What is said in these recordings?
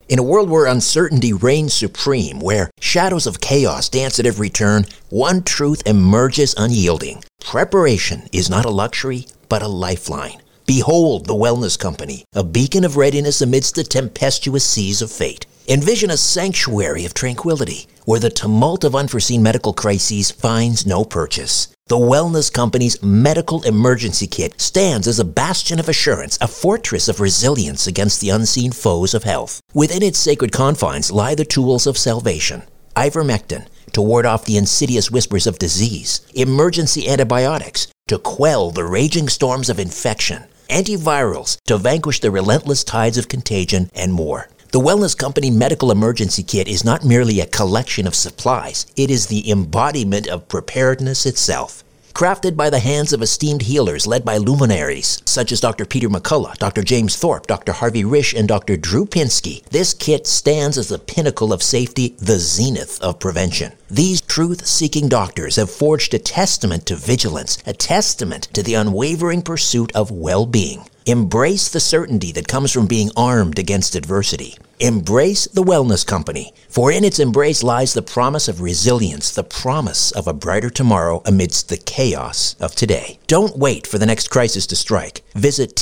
In a world where uncertainty reigns supreme, where shadows of chaos dance at every turn, one truth emerges unyielding. Preparation is not a luxury, but a lifeline. Behold the Wellness Company, a beacon of readiness amidst the tempestuous seas of fate. Envision a sanctuary of tranquility, where the tumult of unforeseen medical crises finds no purchase. The Wellness Company's Medical Emergency Kit stands as a bastion of assurance, a fortress of resilience against the unseen foes of health. Within its sacred confines lie the tools of salvation. Ivermectin, to ward off the insidious whispers of disease. Emergency antibiotics, to quell the raging storms of infection. Antivirals, to vanquish the relentless tides of contagion, and more. The Wellness Company Medical Emergency Kit is not merely a collection of supplies. It is the embodiment of preparedness itself. Crafted by the hands of esteemed healers led by luminaries such as Dr. Peter McCullough, Dr. James Thorpe, Dr. Harvey Risch, and Dr. Drew Pinsky, this kit stands as the pinnacle of safety, the zenith of prevention. These truth-seeking doctors have forged a testament to vigilance, a testament to the unwavering pursuit of well-being. Embrace the certainty that comes from being armed against adversity. Embrace the Wellness Company, for in its embrace lies the promise of resilience, the promise of a brighter tomorrow amidst the chaos of today. Don't wait for the next crisis to strike. Visit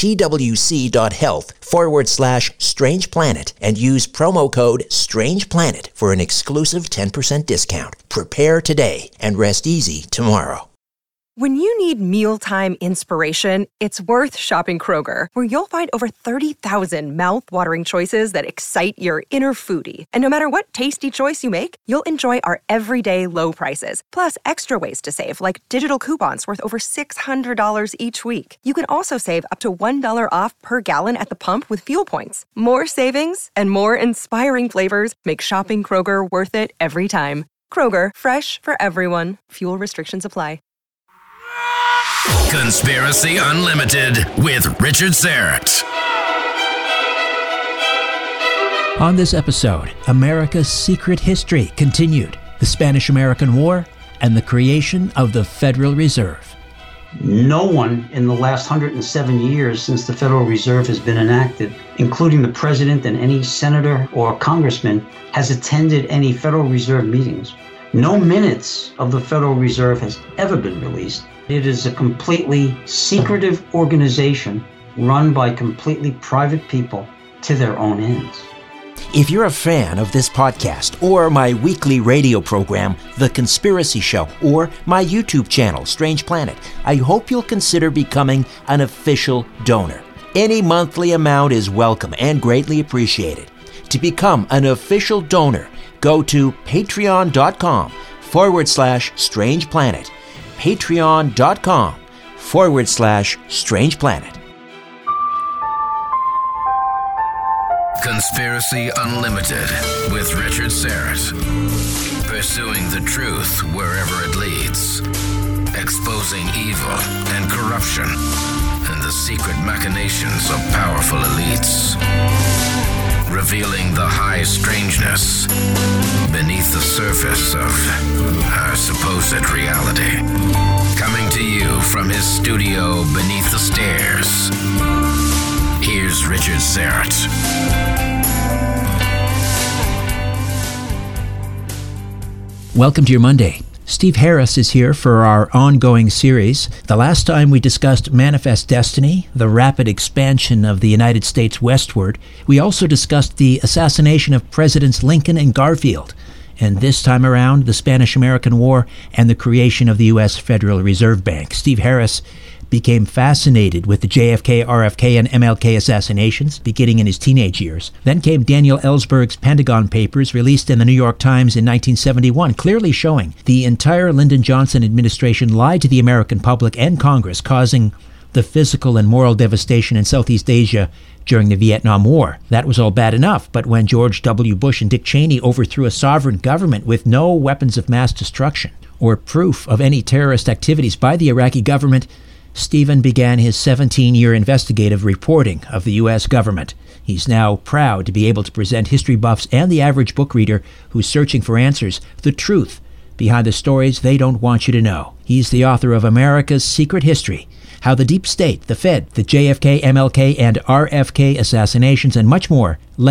twc.health/Strange Planet and use promo code Strange Planet for an exclusive 10% discount. Prepare today and rest easy tomorrow. When you need mealtime inspiration, it's worth shopping Kroger, where you'll find over 30,000 mouth-watering choices that excite your inner foodie. And no matter what tasty choice you make, you'll enjoy our everyday low prices, plus extra ways to save, like digital coupons worth over $600 each week. You can also save up to $1 off per gallon at the pump with fuel points. More savings and more inspiring flavors make shopping Kroger worth it every time. Kroger, fresh for everyone. Fuel restrictions apply. Conspiracy Unlimited with Richard Syrett. On this episode, America's secret history continued, the Spanish-American War, and the creation of the Federal Reserve. No one in the last 107 years since the Federal Reserve has been enacted, including the president and any senator or congressman, has attended any Federal Reserve meetings. No minutes of the Federal Reserve has ever been released. It is a completely secretive organization run by completely private people to their own ends. If you're a fan of this podcast or my weekly radio program, The Conspiracy Show, or my YouTube channel, Strange Planet, I hope you'll consider becoming an official donor. Any monthly amount is welcome and greatly appreciated. To become an official donor, go to patreon.com/Strange Planet. Patreon.com/Strange Planet. Conspiracy Unlimited with Richard Syrett. Pursuing the truth wherever it leads. Exposing evil and corruption and the secret machinations of powerful elites. Revealing the high strangeness beneath the surface of our supposed reality. Coming to you from his studio beneath the stairs, here's Richard Syrett. Welcome to your Monday. Steve Harris is here for our ongoing series. The last time we discussed Manifest Destiny, the rapid expansion of the United States westward. We also discussed the assassination of Presidents Lincoln and Garfield. And this time around, the Spanish-American War and the creation of the U.S. Federal Reserve Bank. Steve Harris became fascinated with the JFK, RFK, and MLK assassinations beginning in his teenage years. Then came Daniel Ellsberg's Pentagon Papers, released in the New York Times in 1971, clearly showing the entire Lyndon Johnson administration lied to the American public and Congress, causing the physical and moral devastation in Southeast Asia during the Vietnam War. That was all bad enough, but when George W. Bush and Dick Cheney overthrew a sovereign government with no weapons of mass destruction or proof of any terrorist activities by the Iraqi government, Stephen began his 17-year investigative reporting of the U.S. government. He's now proud to be able to present history buffs and the average book reader who's searching for answers, the truth behind the stories they don't want you to know. He's the author of America's Secret History, How the Deep State, the Fed, the JFK, MLK, and RFK assassinations, and much more led to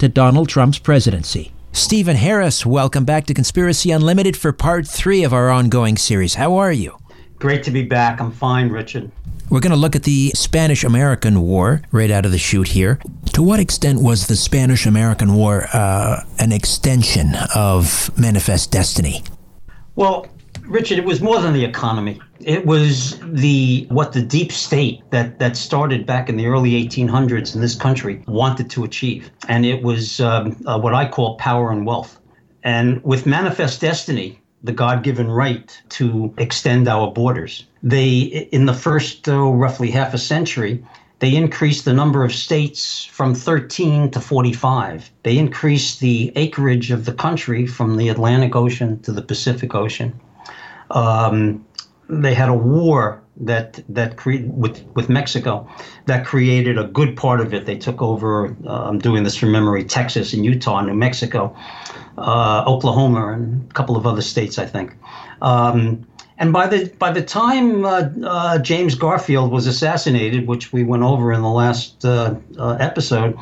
to Donald Trump's presidency. Stephen Harris, welcome back to Conspiracy Unlimited for part 3 of our ongoing series. How are you? Great to be back. I'm fine, Richard. We're going to look at the Spanish-American War right out of the chute here. To what extent was the Spanish-American War an extension of Manifest Destiny? Well, Richard, it was more than the economy. It was what the deep state that started back in the early 1800s in this country wanted to achieve. And it was what I call power and wealth. And with Manifest Destiny, the God-given right to extend our borders, in the first roughly half a century, they increased the number of states from 13 to 45. They increased the acreage of the country from the Atlantic Ocean to the Pacific Ocean. They had a war with Mexico that created a good part of it. They took over, I'm doing this from memory, Texas and Utah, New Mexico, Oklahoma, and a couple of other states, I think. And by the time James Garfield was assassinated, which we went over in the last episode,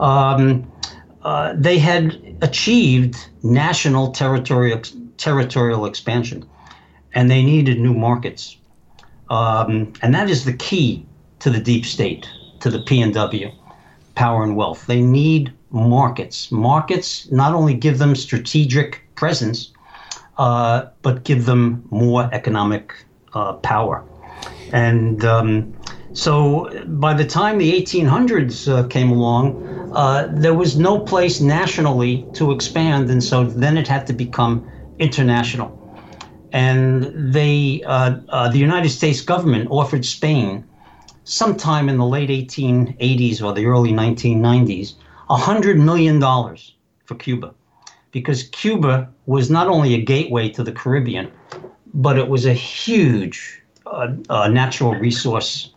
they had achieved national territorial expansion, and they needed new markets. And that is the key to the deep state, to the P&W, power and wealth. They need markets. Markets not only give them strategic presence, but give them more economic power. And so by the time the 1800s came along, there was no place nationally to expand, and so then it had to become international. And the United States government offered Spain, sometime in the late 1880s or the early 1990s, $100 million for Cuba, because Cuba was not only a gateway to the Caribbean, but it was a huge natural resource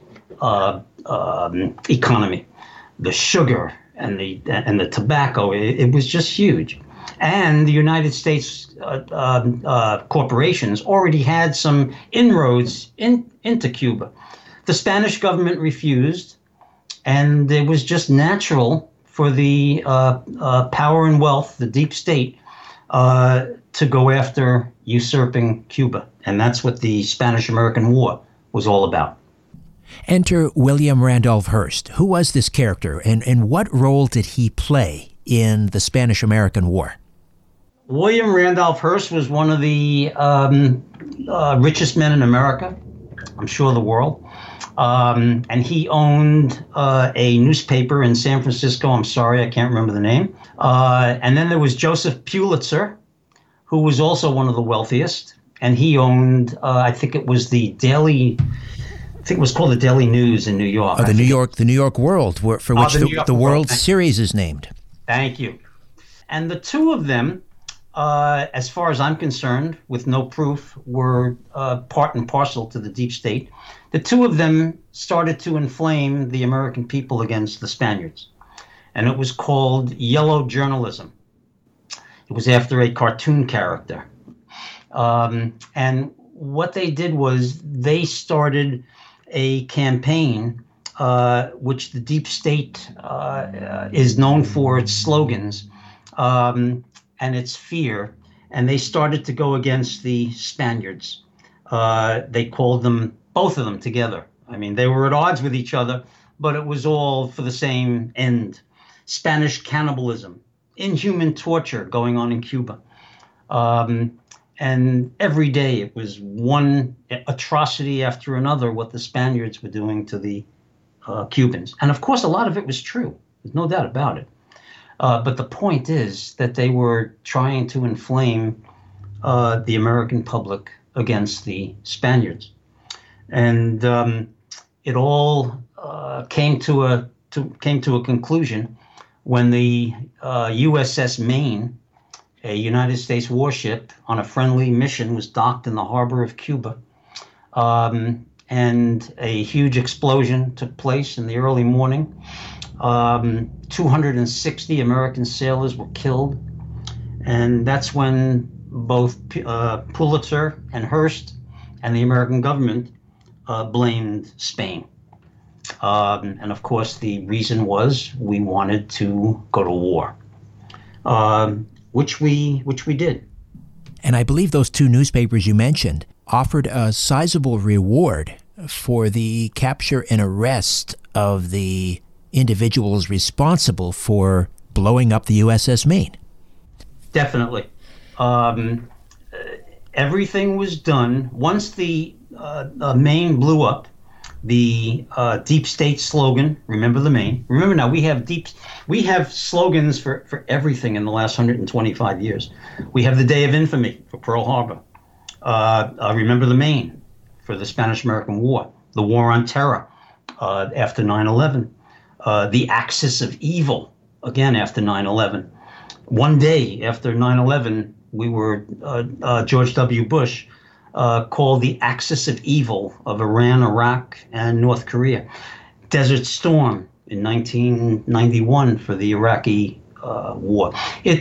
economy. The sugar and the tobacco, it was just huge. And the United States corporations already had some inroads into Cuba. The Spanish government refused, and it was just natural for the power and wealth, the deep state, to go after usurping Cuba. And that's what the Spanish-American War was all about. Enter William Randolph Hearst. Who was this character, and what role did he play in the Spanish-American War? William Randolph Hearst was one of the richest men in America, I'm sure the world. And he owned a newspaper in San Francisco. I'm sorry, I can't remember the name. And then there was Joseph Pulitzer, who was also one of the wealthiest. And he owned, I think it was the Daily, I think it was called the Daily News in New York. Oh, the New York World, for which the World Series is named. Thank you. And the two of them, as far as I'm concerned, with no proof, were part and parcel to the deep state. The two of them started to inflame the American people against the Spaniards. And it was called yellow journalism. It was after a cartoon character. And what they did was they started a campaign which the deep state is known for its slogans and its fear. And they started to go against the Spaniards. They called them, both of them together. I mean, they were at odds with each other, but it was all for the same end. Spanish cannibalism, inhuman torture going on in Cuba. And every day it was one atrocity after another what the Spaniards were doing to the Cubans. And of course, a lot of it was true. There's no doubt about it. But the point is that they were trying to inflame the American public against the Spaniards. And it all came to a conclusion when the USS Maine, a United States warship on a friendly mission, was docked in the harbor of Cuba. And a huge explosion took place in the early morning. 260 American sailors were killed. And that's when both Pulitzer and Hearst and the American government blamed Spain. And of course, the reason was we wanted to go to war. which we did. And I believe those two newspapers you mentioned offered a sizable reward for the capture and arrest of the individuals responsible for blowing up the USS Maine. Definitely. Everything was done. Once the Maine blew up, the deep state slogan, remember the Maine. Remember now, we have slogans for everything in the last 125 years. We have the Day of Infamy for Pearl Harbor. Remember the Maine for the Spanish-American War. The War on Terror after 9/11. The Axis of Evil, again after 9/11. One day after 9/11, we were, George W. Bush called the Axis of Evil of Iran, Iraq, and North Korea. Desert Storm in 1991 for the Iraqi war.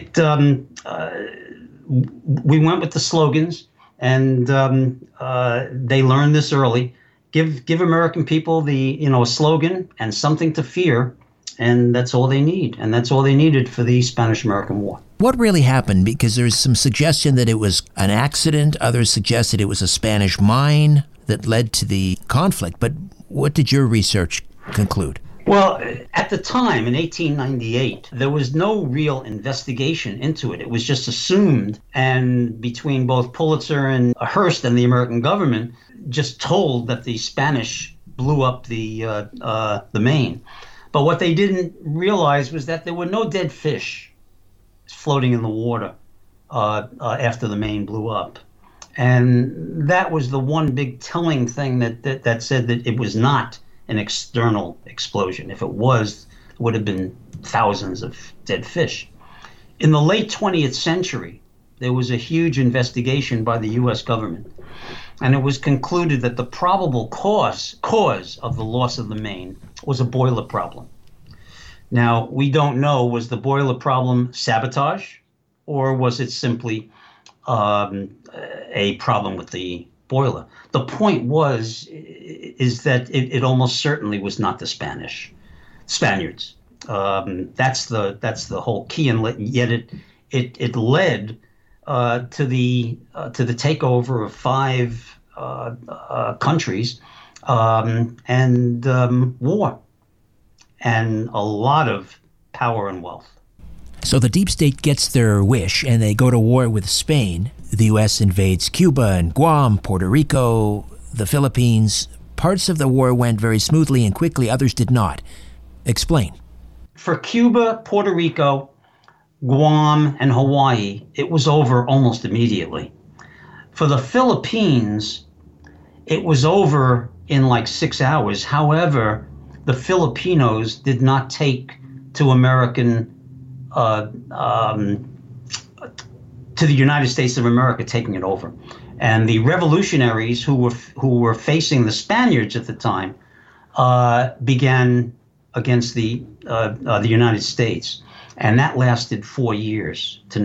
We went with the slogans, and they learned this early. Give American people a slogan and something to fear, and that's all they need. And that's all they needed for the Spanish-American War. What really happened? Because there's some suggestion that it was an accident. Others suggested it was a Spanish mine that led to the conflict. But what did your research conclude? Well, at the time, in 1898, there was no real investigation into it. It was just assumed, and between both Pulitzer and Hearst and the American government, just told that the Spanish blew up the Maine. But what they didn't realize was that there were no dead fish floating in the water after the Maine blew up. And that was the one big telling thing that said that it was not an external explosion. If it was, it would have been thousands of dead fish. In the late 20th century, there was a huge investigation by the U.S. government, and it was concluded that the probable cause of the loss of the Maine was a boiler problem. Now, we don't know, was the boiler problem sabotage, or was it simply a problem with the boiler? The point is that it almost certainly was not the Spaniards. That's the whole key, and yet it led to the takeover of 5 countries and war, and a lot of power and wealth. So the deep state gets their wish, and they go to war with Spain. The U.S. invades Cuba and Guam, Puerto Rico, the Philippines. Parts of the war went very smoothly and quickly, others did not. Explain. For Cuba, Puerto Rico, Guam, and Hawaii, it was over almost immediately. For the Philippines, it was over in like 6 hours. However, the Filipinos did not take to to the United States of America taking it over. And the revolutionaries who were facing the Spaniards at the time began against the United States. And that lasted 4 years to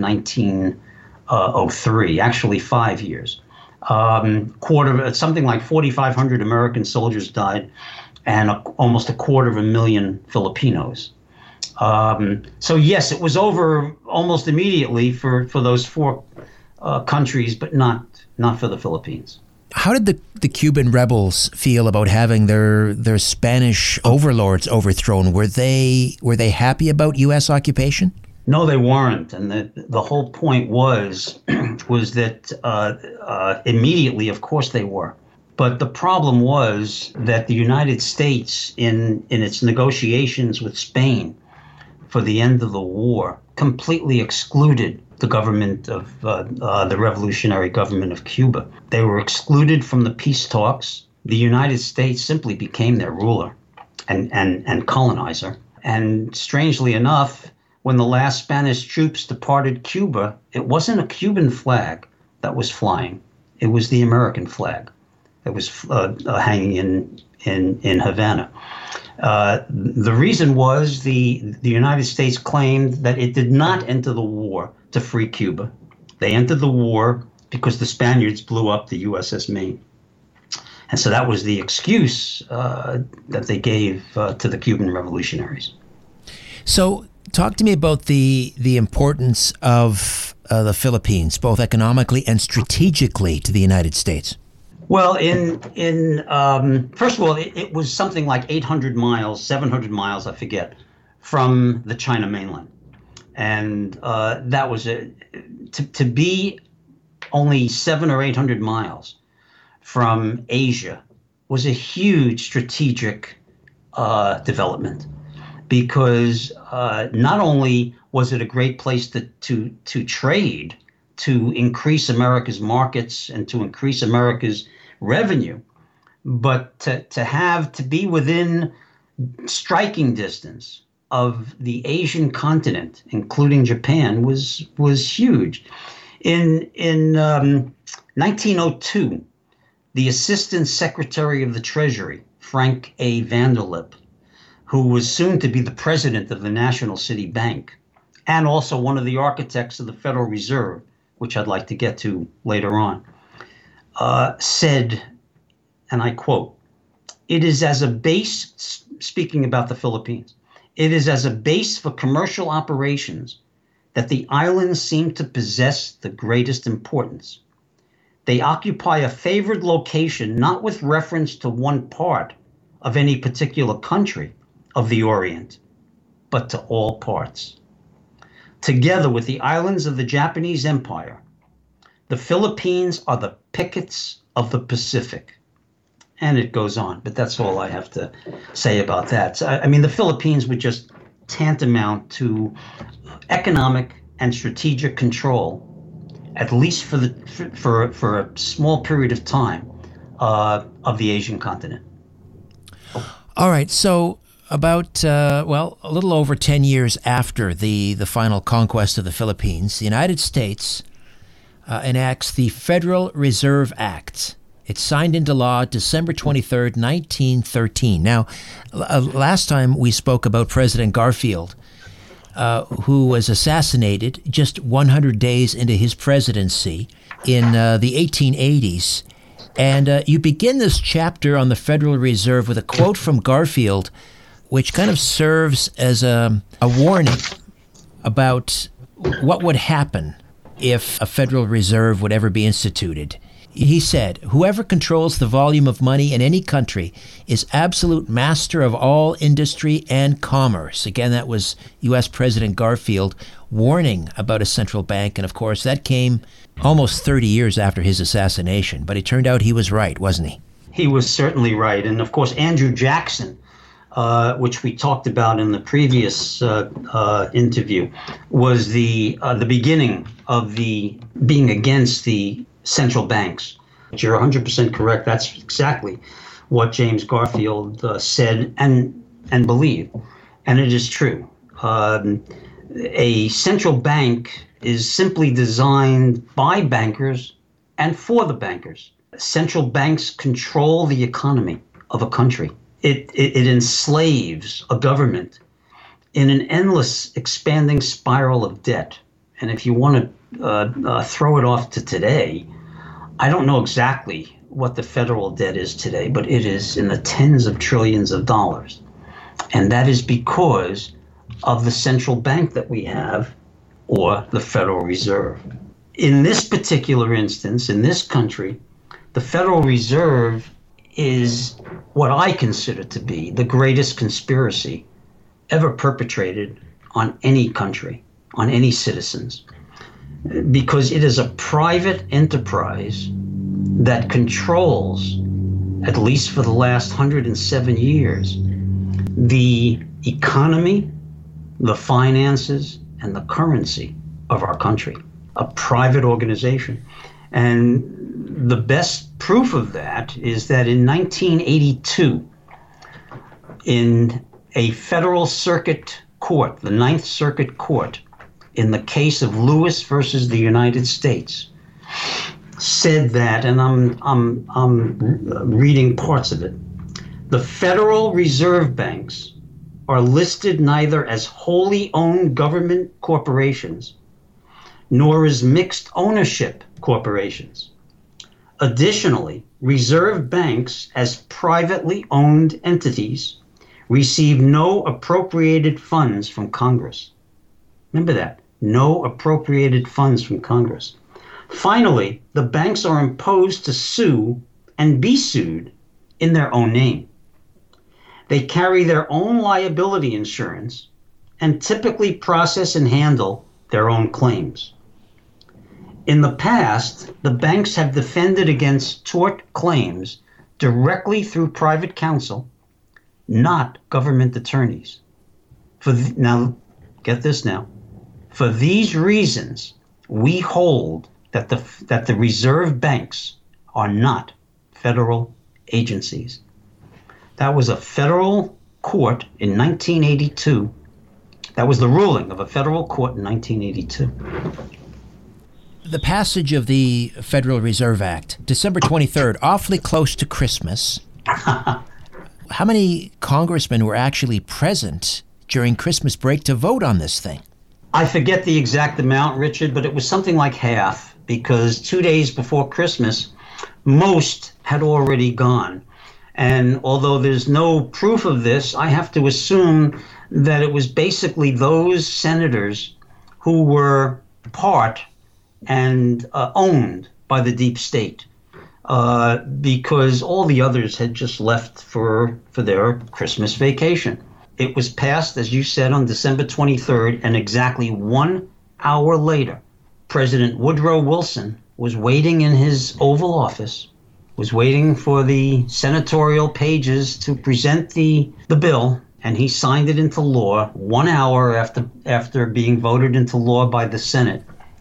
1903, actually 5 years. Something like 4,500 American soldiers died, and almost 250,000 Filipinos. So yes, it was over almost immediately for those 4 countries, but not for the Philippines. How did the Cuban rebels feel about having their Spanish overlords overthrown? Were they happy about U.S. occupation? No, they weren't, and the whole point was that immediately, of course, they were. But the problem was that the United States, in its negotiations with Spain for the end of the war, completely excluded the government of the revolutionary government of Cuba. They were excluded from the peace talks. The United States simply became their ruler and colonizer. And strangely enough, when the last Spanish troops departed Cuba, it wasn't a Cuban flag that was flying. It was the American flag that was hanging in Havana. The reason was the United States claimed that it did not enter the war to free Cuba. They entered the war because the Spaniards blew up the USS Maine. And so that was the excuse that they gave to the Cuban revolutionaries. So Talk to me about the importance of the Philippines, both economically and strategically to the United States. Well, first of all, it was something like 800 miles, 700 miles, I forget, from the China mainland. And that was to be only 700 or 800 miles from Asia was a huge strategic development, because not only was it a great place to trade, to increase America's markets and to increase America's revenue, but to be within striking distance of the Asian continent, including Japan, was huge. In 1902, the Assistant Secretary of the Treasury, Frank A. Vanderlip, who was soon to be the president of the National City Bank, and also one of the architects of the Federal Reserve, which I'd like to get to later on, said, and I quote, "It is as a base," speaking about the Philippines, "it is as a base for commercial operations that the islands seem to possess the greatest importance. They occupy a favored location not with reference to one part of any particular country of the Orient, but to all parts. Together with the islands of the Japanese Empire, the Philippines are the pickets of the Pacific." And it goes on, but that's all I have to say about that. So, I mean, the Philippines were just tantamount to economic and strategic control, at least for a small period of time, of the Asian continent. All right, so about, a little over 10 years after the final conquest of the Philippines, the United States enacts the Federal Reserve Act. It's signed into law December 23rd, 1913. Now, last time we spoke about President Garfield, who was assassinated just 100 days into his presidency in the 1880s. And you begin this chapter on the Federal Reserve with a quote from Garfield, which kind of serves as a warning about what would happen if a Federal Reserve would ever be instituted. He said, "Whoever controls the volume of money in any country is absolute master of all industry and commerce." Again, that was U.S. President Garfield warning about a central bank. And of course, that came almost 30 years after his assassination. But it turned out he was right, wasn't he? He was certainly right. And of course, Andrew Jackson, which we talked about in the previous interview, was the beginning of the being against the central banks. You're 100% correct. That's exactly what James Garfield said and believed. And it is true. A central bank is simply designed by bankers and for the bankers. Central banks control the economy of a country. It enslaves a government in an endless expanding spiral of debt. And if you want to throw it off to today, I don't know exactly what the federal debt is today, but it is in the tens of trillions of dollars. And that is because of the central bank that we have, or the Federal Reserve. In this particular instance, in this country, the Federal Reserve is what I consider to be the greatest conspiracy ever perpetrated on any country, on any citizens, because it is a private enterprise that controls, at least for the last 107 years, the economy, the finances, and the currency of our country, a private organization. And the best proof of that is that in 1982, in a federal circuit court, the Ninth Circuit Court, in the case of Lewis versus the United States, said that, and I'm reading parts of it, the Federal Reserve banks are listed neither as wholly owned government corporations nor as mixed ownership corporations. Additionally, reserve banks as privately owned entities receive no appropriated funds from Congress. Remember that. No appropriated funds from Congress. Finally, the banks are imposed to sue and be sued in their own name. They carry their own liability insurance and typically process and handle their own claims. In the past, the banks have defended against tort claims directly through private counsel, not government attorneys. Now, get this now. For these reasons, we hold that the reserve banks are not federal agencies. That was a federal court in 1982. That was the ruling of a federal court in 1982. The passage of the Federal Reserve Act, December 23rd, awfully close to Christmas. How many congressmen were actually present during Christmas break to vote on this thing? I forget the exact amount, Richard, but it was something like half, because 2 days before Christmas, most had already gone. And although there's no proof of this, I have to assume that it was basically those senators who were part and owned by the deep state, because all the others had just left for their Christmas vacation. It was passed, as you said, on December 23rd, and exactly 1 hour later, President Woodrow Wilson was waiting in his Oval Office, was waiting for the senatorial pages to present the bill, and he signed it into law 1 hour after being voted into law by the Senate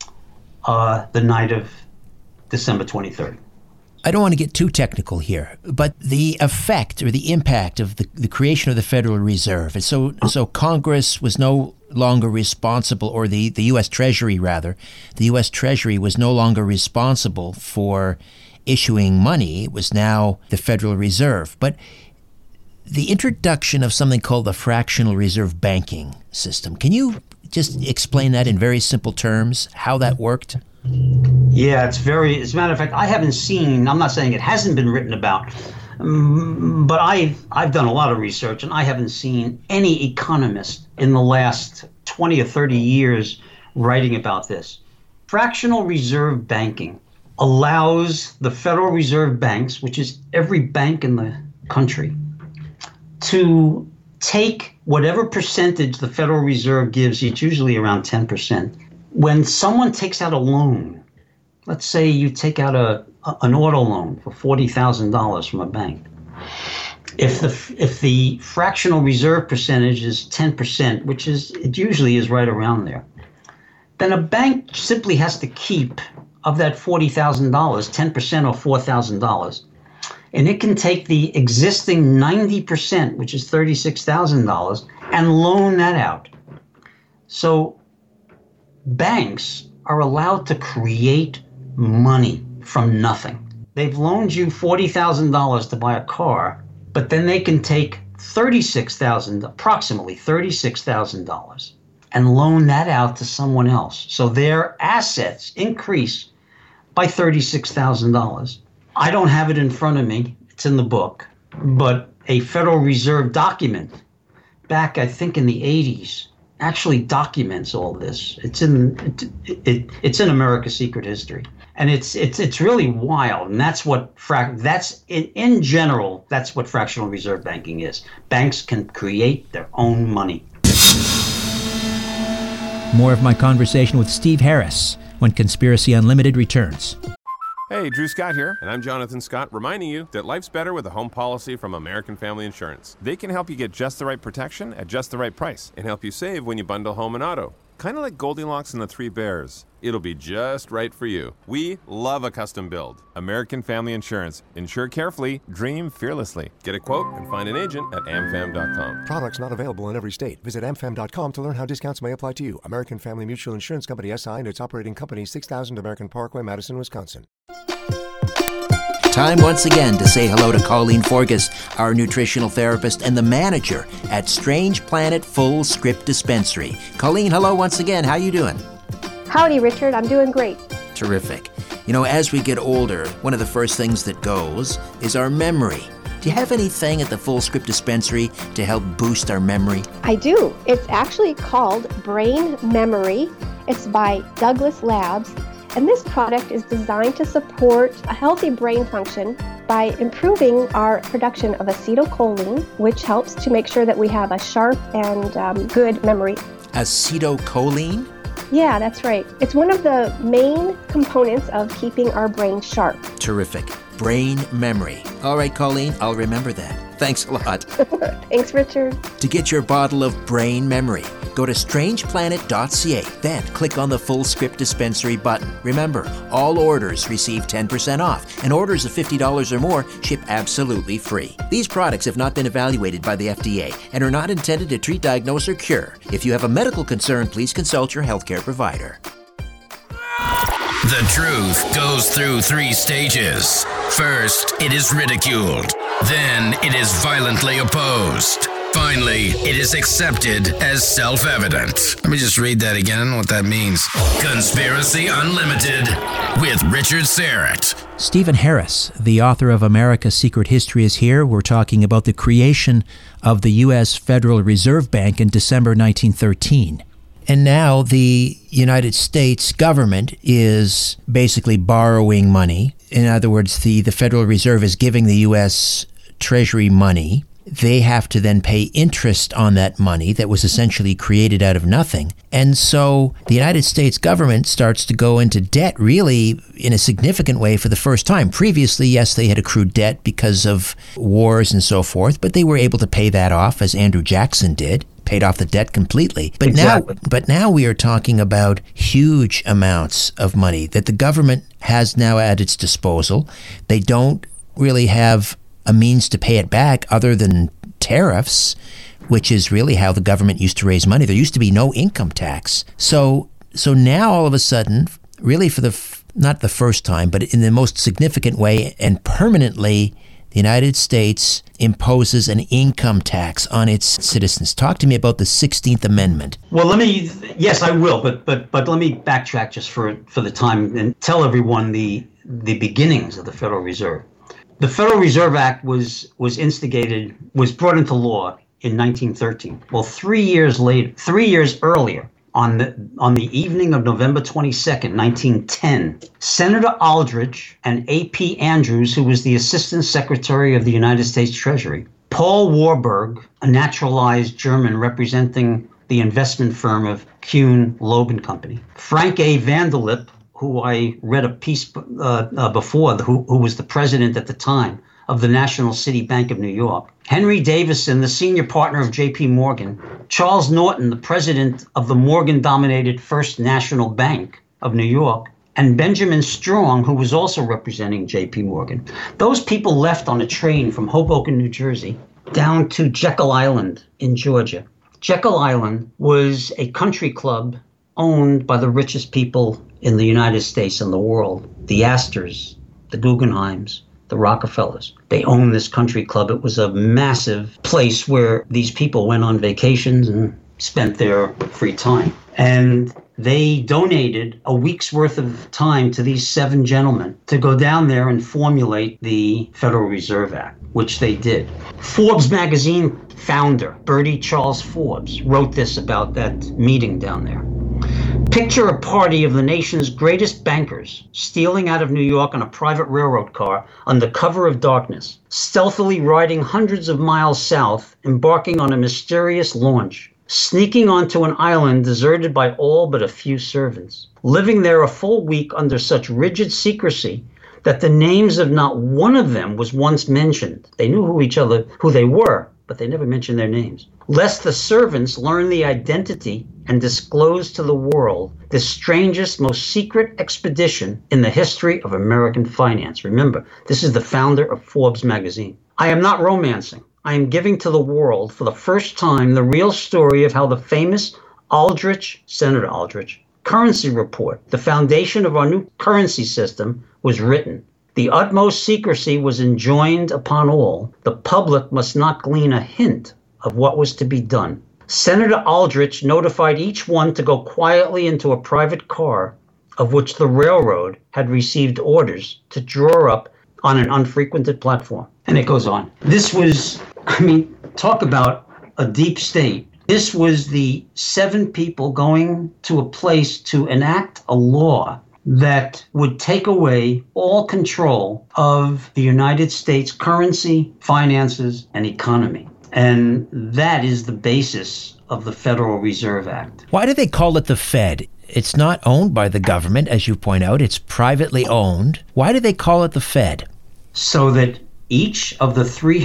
the night of December 23rd. I don't want to get too technical here, but the effect or the impact of the creation of the Federal Reserve, and so Congress was no longer responsible, or the U.S. Treasury rather, the U.S. Treasury was no longer responsible for issuing money. It was now the Federal Reserve. But the introduction of something called the fractional reserve banking system, can you just explain that in very simple terms, how that worked? Yeah, as a matter of fact, I'm not saying it hasn't been written about, but I've done a lot of research, and I haven't seen any economist in the last 20 or 30 years writing about this. Fractional reserve banking allows the Federal Reserve banks, which is every bank in the country, to take whatever percentage the Federal Reserve gives, it's usually around 10%. When someone takes out a loan, let's say you take out an auto loan for $40,000 from a bank. If the fractional reserve percentage is 10%, which it usually is right around there, then a bank simply has to keep of that $40,000, 10% or $4,000. And it can take the existing 90%, which is $36,000, and loan that out. So banks are allowed to create money from nothing. They've loaned you $40,000 to buy a car, but then they can take approximately $36,000, and loan that out to someone else. So their assets increase by $36,000. I don't have it in front of me. It's in the book. But a Federal Reserve document back, I think, in the 80s actually documents all this. It's in America's Secret History. And it's really wild. And that's what in general, that's what fractional reserve banking is. Banks can create their own money. More of my conversation with Steve Harris when Conspiracy Unlimited returns. Hey, Drew Scott here, and I'm Jonathan Scott, reminding you that life's better with a home policy from American Family Insurance. They can help you get just the right protection at just the right price and help you save when you bundle home and auto. Kind of like Goldilocks and the Three Bears. It'll be just right for you. We love a custom build. American Family Insurance. Insure carefully, dream fearlessly. Get a quote and find an agent at amfam.com. Products not available in every state. Visit amfam.com to learn how discounts may apply to you. American Family Mutual Insurance Company, SI, and its operating company, 6000 American Parkway, Madison, Wisconsin. Time once again to say hello to Colleen Forgas, our nutritional therapist and the manager at Strange Planet Full Script Dispensary. Colleen, hello once again. How you doing? Howdy, Richard. I'm doing great. Terrific. You know, as we get older, one of the first things that goes is our memory. do you have anything at the Full Script Dispensary to help boost our memory? I do. It's actually called Brain Memory. It's by Douglas Labs. And this product is designed to support a healthy brain function by improving our production of acetylcholine, which helps to make sure that we have a sharp and good memory. Acetylcholine? Yeah, that's right. It's one of the main components of keeping our brain sharp. Terrific. Brain memory. All right, Colleen, I'll remember that. Thanks a lot. Thanks, Richard. To get your bottle of Brain Memory, go to strangeplanet.ca, then click on the Full Script Dispensary button. Remember, all orders receive 10% off, and orders of $50 or more ship absolutely free. These products have not been evaluated by the FDA and are not intended to treat, diagnose, or cure. If you have a medical concern, please consult your healthcare provider. The truth goes through 3 stages. First, it is ridiculed. Then, it is violently opposed. Finally, it is accepted as self-evident. Let me just read that again, what that means. Conspiracy Unlimited with Richard Syrett. Stephen Harris, the author of America's Secret History, is here. We're talking about the creation of the U.S. Federal Reserve Bank in December 1913. And now the United States government is basically borrowing money. In other words, the Federal Reserve is giving the U.S. Treasury money. They have to then pay interest on that money that was essentially created out of nothing. And so the United States government starts to go into debt really in a significant way for the first time. Previously, yes, they had accrued debt because of wars and so forth, but they were able to pay that off, as Andrew Jackson did. Paid off the debt completely. But exactly. now we are talking about huge amounts of money that the government has now at its disposal. They don't really have a means to pay it back other than tariffs, which is really how the government used to raise money. There used to be no income tax. So now all of a sudden, really for not the first time, but in the most significant way and permanently, the United States imposes an income tax on its citizens. Talk to me about the 16th Amendment. Well, yes, I will, but let me backtrack just for the time and tell everyone the beginnings of the Federal Reserve. The Federal Reserve Act was brought into law in 1913. Well, 3 years earlier, on the evening of November 22nd, 1910, Senator Aldrich and A.P. Andrews, who was the Assistant Secretary of the United States Treasury, Paul Warburg, a naturalized German representing the investment firm of Kuhn, Loeb and Company, Frank A. Vanderlip, who I read a piece before, who was the president at the time of the National City Bank of New York, Henry Davison, the senior partner of J.P. Morgan, Charles Norton, the president of the Morgan-dominated First National Bank of New York, and Benjamin Strong, who was also representing J.P. Morgan. Those people left on a train from Hoboken, New Jersey, down to Jekyll Island in Georgia. Jekyll Island was a country club owned by the richest people in the United States and the world, the Astors, the Guggenheims, the Rockefellers. They owned this country club. It was a massive place where these people went on vacations and spent their free time. And they donated a week's worth of time to these 7 gentlemen to go down there and formulate the Federal Reserve Act, which they did. Forbes magazine founder, Bertie Charles Forbes, wrote this about that meeting down there. Picture a party of the nation's greatest bankers stealing out of New York on a private railroad car under cover of darkness, stealthily riding hundreds of miles south, embarking on a mysterious launch, sneaking onto an island deserted by all but a few servants, living there a full week under such rigid secrecy that the names of not one of them was once mentioned. They knew who they were, but they never mentioned their names. Lest the servants learn the identity and disclose to the world the strangest, most secret expedition in the history of American finance. Remember, this is the founder of Forbes magazine. I am not romancing. I am giving to the world for the first time the real story of how the famous Senator Aldrich, currency report, the foundation of our new currency system, was written. The utmost secrecy was enjoined upon all. The public must not glean a hint of what was to be done. Senator Aldrich notified each one to go quietly into a private car of which the railroad had received orders to draw up on an unfrequented platform. And it goes on. This was, talk about a deep state. This was the 7 people going to a place to enact a law that would take away all control of the United States currency, finances, and economy. And that is the basis of the Federal Reserve Act. Why do they call it the Fed? It's not owned by the government, as you point out. It's privately owned. Why do they call it the Fed? So that each of the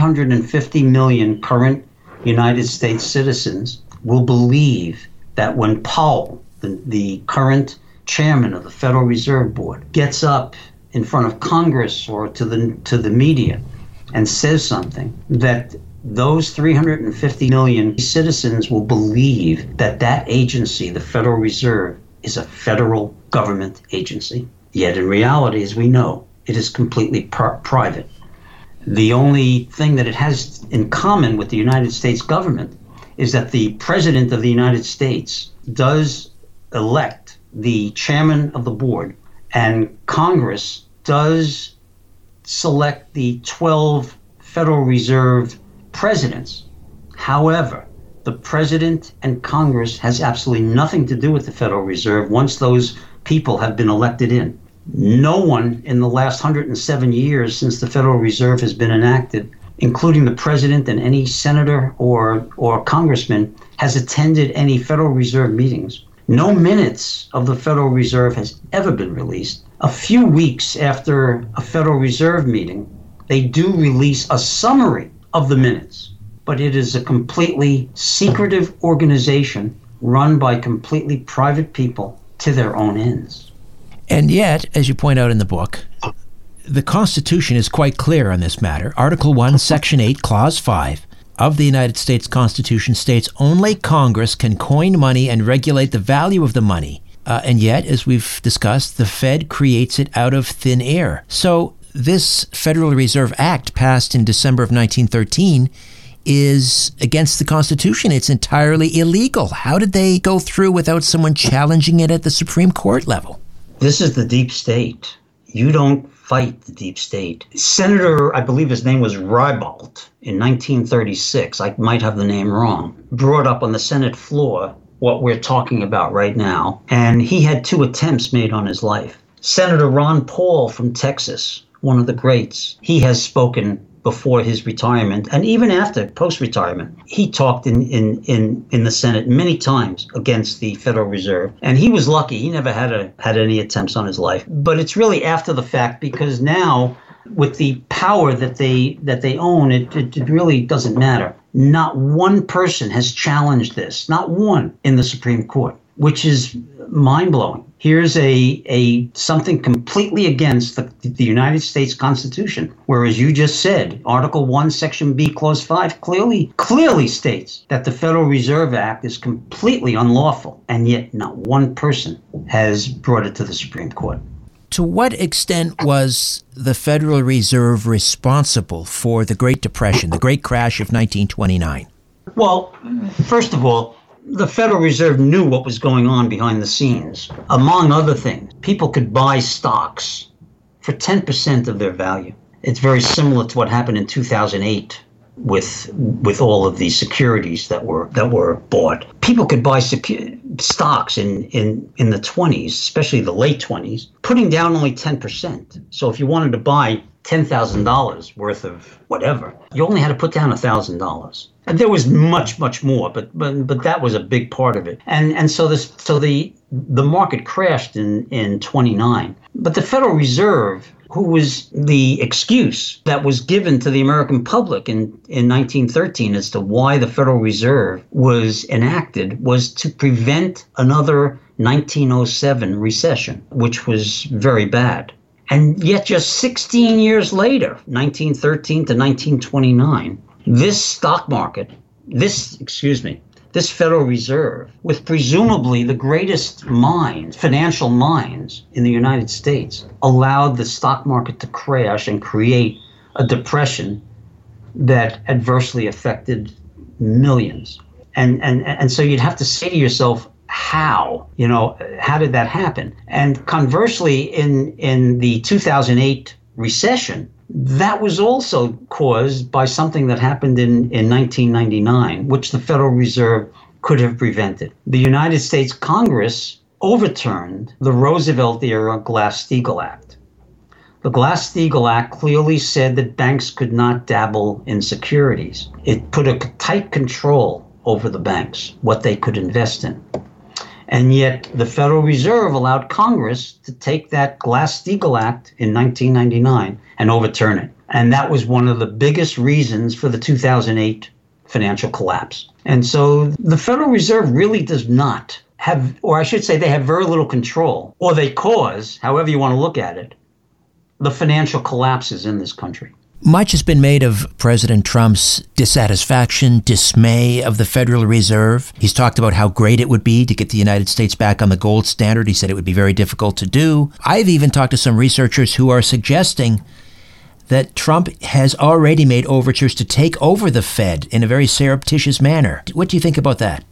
350 million current United States citizens will believe that when Powell, the current chairman of the Federal Reserve Board, gets up in front of Congress or to the media and says something, that those 350 million citizens will believe that that agency, the Federal Reserve, is a federal government agency. Yet in reality, as we know, it is completely private. The only thing that it has in common with the United States government is that the President of the United States does elect the chairman of the board, and Congress does select the 12 Federal Reserve presidents. However, the President and Congress has absolutely nothing to do with the Federal Reserve once those people have been elected in. No one in the last 107 years since the Federal Reserve has been enacted, including the President and any senator or congressman, has attended any Federal Reserve meetings. No minutes of the Federal Reserve has ever been released. A few weeks after a Federal Reserve meeting, they do release a summary of the minutes, but it is a completely secretive organization run by completely private people to their own ends. And yet, as you point out in the book, the Constitution is quite clear on this matter. Article 1, Section 8, Clause 5 of the United States Constitution states only Congress can coin money and regulate the value of the money. And yet, as we've discussed, the Fed creates it out of thin air. So this Federal Reserve Act passed in December of 1913 is against the Constitution. It's entirely illegal. How did they go through without someone challenging it at the Supreme Court level? This is the deep state. You don't fight the deep state. Senator, I believe his name was Rybalt, in 1936, I might have the name wrong, brought up on the Senate floor what we're talking about right now. And he had 2 attempts made on his life. Senator Ron Paul from Texas, one of the greats, he has spoken before his retirement, and even after post-retirement, he talked in the Senate many times against the Federal Reserve. And he was lucky; he never had any attempts on his life. But it's really after the fact, because now, with the power that they own, it really doesn't matter. Not one person has challenged this, not one in the Supreme Court, which is mind-blowing. Here's a something completely against the United States Constitution, where, as you just said, Article 1, Section B, Clause 5 clearly states that the Federal Reserve Act is completely unlawful, and yet not one person has brought it to the Supreme Court. To what extent was the Federal Reserve responsible for the Great Depression, the Great Crash of 1929? Well, first of all, the Federal Reserve knew what was going on behind the scenes. Among other things, people could buy stocks for 10% of their value. It's very similar to what happened in 2008 with all of these securities that were bought. People could buy stocks in the 20s, especially the late 20s, putting down only 10%. So if you wanted to buy $10,000 worth of whatever, you only had to put down $1,000. And there was much, much more, but that was a big part of it. And so the market crashed in 29. But the Federal Reserve, who was the excuse that was given to the American public in 1913 as to why the Federal Reserve was enacted, was to prevent another 1907 recession, which was very bad. And yet just 16 years later, 1913 to 1929, this Federal Reserve, with presumably the greatest minds, financial minds in the United States, allowed the stock market to crash and create a depression that adversely affected millions. And so you'd have to say to yourself, how did that happen? And conversely, in the 2008 recession, That was also caused by something that happened in 1999, which the Federal Reserve could have prevented. The United States Congress overturned the Roosevelt-era Glass-Steagall Act. The Glass-Steagall Act clearly said that banks could not dabble in securities. It put a tight control over the banks, what they could invest in. And yet the Federal Reserve allowed Congress to take that Glass-Steagall Act in 1999 and overturn it. And that was one of the biggest reasons for the 2008 financial collapse. And so the Federal Reserve really does not have, or I should say they have very little control, or they cause, however you want to look at it, the financial collapses in this country. Much has been made of President Trump's dissatisfaction, dismay of the Federal Reserve. He's talked about how great it would be to get the United States back on the gold standard. He said it would be very difficult to do. I've even talked to some researchers who are suggesting that Trump has already made overtures to take over the Fed in a very surreptitious manner. What do you think about that?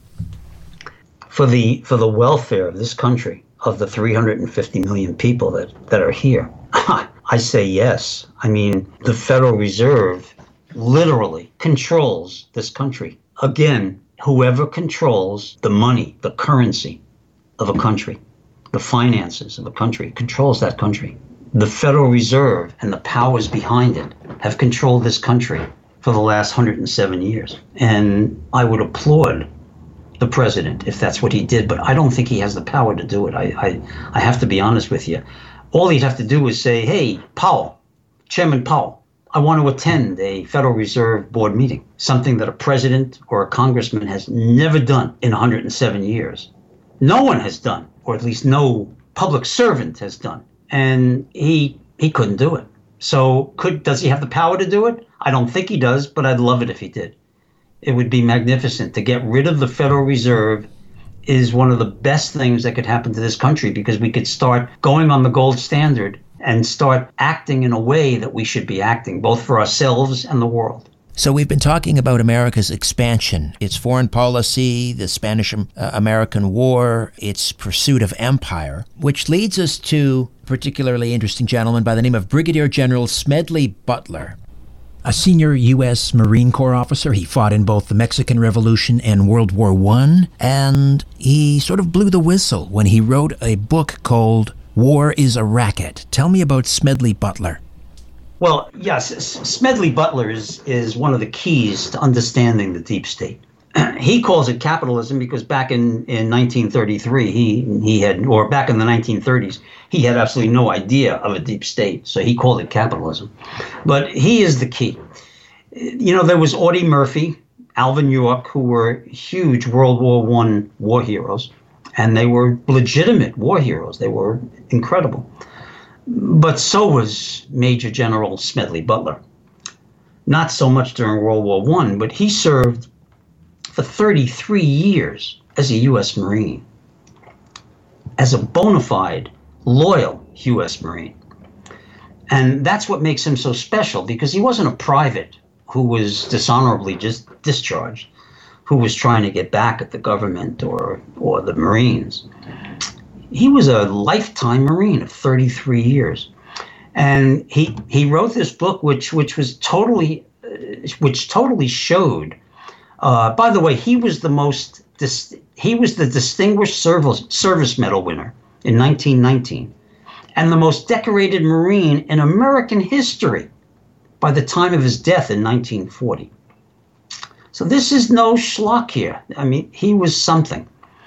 For the welfare of this country, of the 350 million people that are here, I say yes. I mean, the Federal Reserve literally controls this country. Again, whoever controls the money, the currency of a country, the finances of a country, controls that country. The Federal Reserve and the powers behind it have controlled this country for the last 107 years. And I would applaud the president if that's what he did, but I don't think he has the power to do it. I have to be honest with you. All he'd have to do is say, hey, Powell, Chairman Powell, I want to attend a Federal Reserve Board meeting, something that a president or a congressman has never done in 107 years. No one has done, or at least no public servant has done. And he couldn't do it. So does he have the power to do it? I don't think he does, but I'd love it if he did. It would be magnificent. To get rid of the Federal Reserve is one of the best things that could happen to this country, because we could start going on the gold standard and start acting in a way that we should be acting, both for ourselves and the world. So we've been talking about America's expansion, its foreign policy, the Spanish-American War, its pursuit of empire, which leads us to a particularly interesting gentleman by the name of Brigadier General Smedley Butler. A senior U.S. Marine Corps officer. He fought in both the Mexican Revolution and World War I, and he sort of blew the whistle when he wrote a book called War is a Racket. Tell me about Smedley Butler. Well, yes, Smedley Butler is one of the keys to understanding the deep state. He calls it capitalism because back in 1933, he had, or back in the 1930s, he had absolutely no idea of a deep state. So he called it capitalism. But he is the key. You know, there was Audie Murphy, Alvin York, who were huge World War I war heroes, and they were legitimate war heroes. They were incredible. But so was Major General Smedley Butler. Not so much during World War I, but he served for 33 years as a U.S. Marine, as a bona fide, loyal U.S. Marine. And that's what makes him so special, because he wasn't a private who was dishonorably just discharged, who was trying to get back at the government or the Marines. He was a lifetime Marine of 33 years. And he wrote this book, which totally showed. By the way, he was the Distinguished Service Medal winner in 1919, and the most decorated Marine in American history by the time of his death in 1940. So this is no schlock here. I mean, he was something.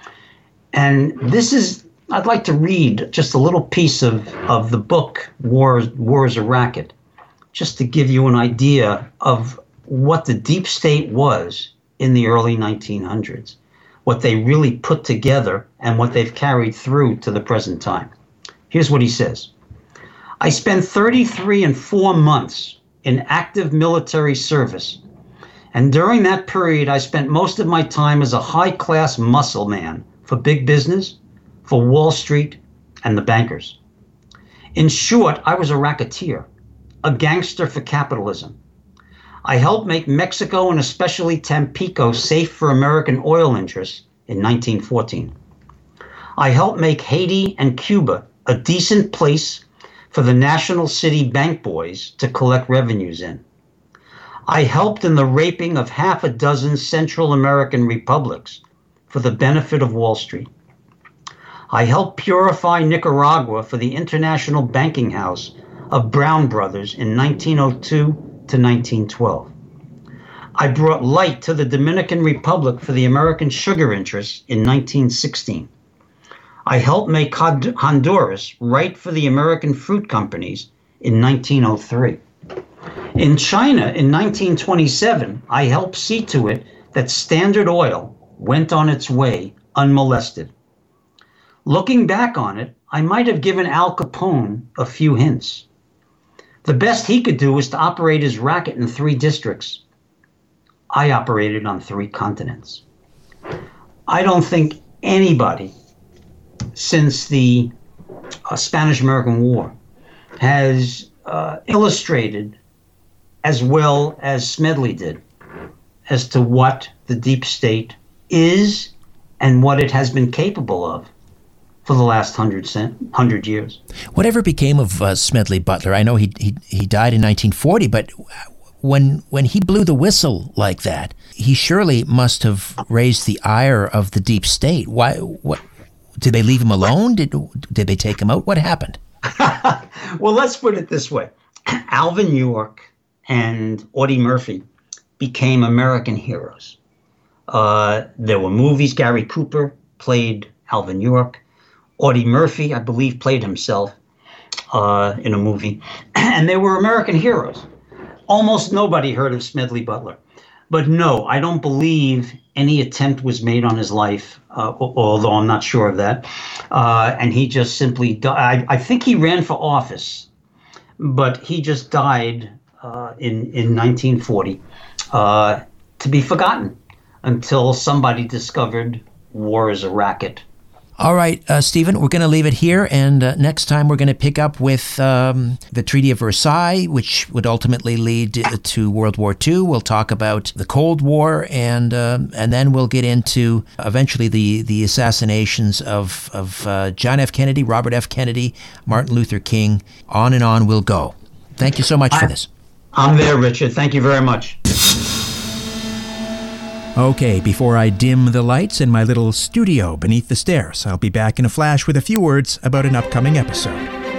And I'd like to read just a little piece of the book, War is a Racket, just to give you an idea of what the deep state was in the early 1900s, what they really put together and what they've carried through to the present time. Here's what he says. I spent 33 and 4 months in active military service, and during that period I spent most of my time as a high-class muscle man for big business, for Wall Street, and the bankers. In short, I was a racketeer, a gangster for capitalism. I helped make Mexico and especially Tampico safe for American oil interests in 1914. I helped make Haiti and Cuba a decent place for the National City Bank Boys to collect revenues in. I helped in the raping of half a dozen Central American republics for the benefit of Wall Street. I helped purify Nicaragua for the international banking house of Brown Brothers in 1902 to 1912. I brought light to the Dominican Republic for the American sugar interests in 1916. I helped make Honduras right for the American fruit companies in 1903. In China, in 1927, I helped see to it that Standard Oil went on its way unmolested. Looking back on it, I might have given Al Capone a few hints. The best he could do was to operate his racket in 3 districts. I operated on 3 continents. I don't think anybody since the Spanish-American War has illustrated as well as Smedley did as to what the deep state is and what it has been capable of for the last 100 years. Whatever became of Smedley Butler? I know he died in 1940, but when he blew the whistle like that, he surely must have raised the ire of the deep state. Why? What? Did they leave him alone? Did they take him out? What happened? Well, let's put it this way. Alvin York and Audie Murphy became American heroes. There were movies. Gary Cooper played Alvin York. Audie Murphy, I believe, played himself in a movie. And they were American heroes. Almost nobody heard of Smedley Butler. But no, I don't believe any attempt was made on his life, although I'm not sure of that. And he just simply died. I think he ran for office, but he just died in 1940 to be forgotten until somebody discovered war is a racket. All right, Stephen, we're going to leave it here, and next time we're going to pick up with the Treaty of Versailles, which would ultimately lead to World War II. We'll talk about the Cold War, and then we'll get into eventually the assassinations of John F. Kennedy, Robert F. Kennedy, Martin Luther King. On and on we'll go. Thank you so much for this. I'm there, Richard. Thank you very much. Okay, before I dim the lights in my little studio beneath the stairs, I'll be back in a flash with a few words about an upcoming episode.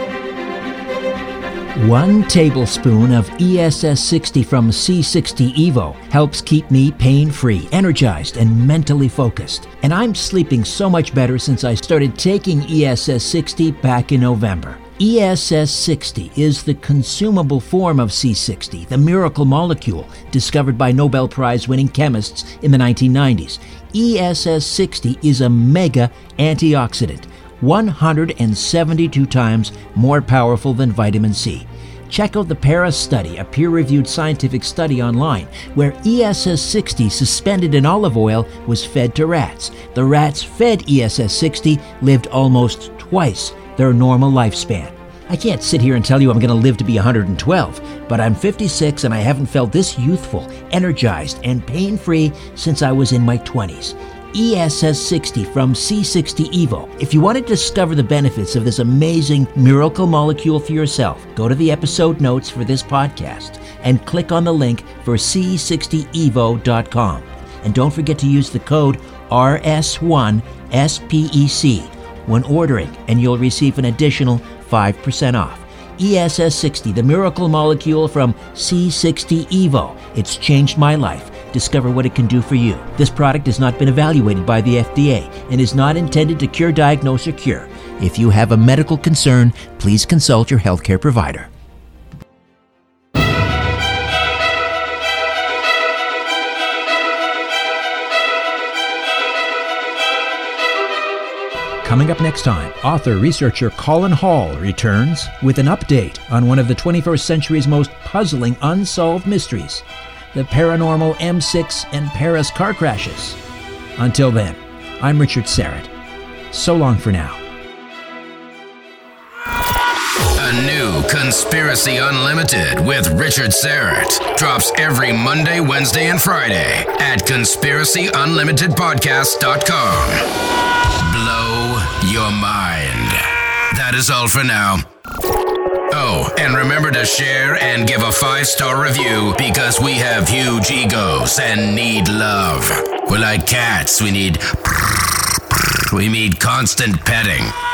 1 tablespoon of ESS60 from C60 Evo helps keep me pain-free, energized, and mentally focused. And I'm sleeping so much better since I started taking ESS60 back in November. ESS60 is the consumable form of C60, the miracle molecule discovered by Nobel Prize-winning chemists in the 1990s. ESS60 is a mega antioxidant, 172 times more powerful than vitamin C. Check out the Paris study, a peer-reviewed scientific study online, where ESS60 suspended in olive oil was fed to rats. The rats fed ESS60 lived almost twice their normal lifespan. I can't sit here and tell you I'm going to live to be 112, but I'm 56 and I haven't felt this youthful, energized, and pain-free since I was in my 20s. ESS60 from C60 Evo. If you want to discover the benefits of this amazing miracle molecule for yourself, go to the episode notes for this podcast and click on the link for C60evo.com. And don't forget to use the code RS1SPEC when ordering, and you'll receive an additional 5% off. ESS60, the miracle molecule from C60 Evo. It's changed my life. Discover what it can do for you. This product has not been evaluated by the FDA and is not intended to cure, diagnose, or cure. If you have a medical concern, please consult your healthcare provider. Coming up next time, author-researcher Colin Hall returns with an update on one of the 21st century's most puzzling unsolved mysteries, the paranormal M6 and Paris car crashes. Until then, I'm Richard Serrett. So long for now. A new Conspiracy Unlimited with Richard Serrett drops every Monday, Wednesday, and Friday at conspiracyunlimitedpodcast.com. Blow your mind. That is all for now. Oh, and remember to share and give a 5-star review because we have huge egos and need love. We're like cats. We need constant petting.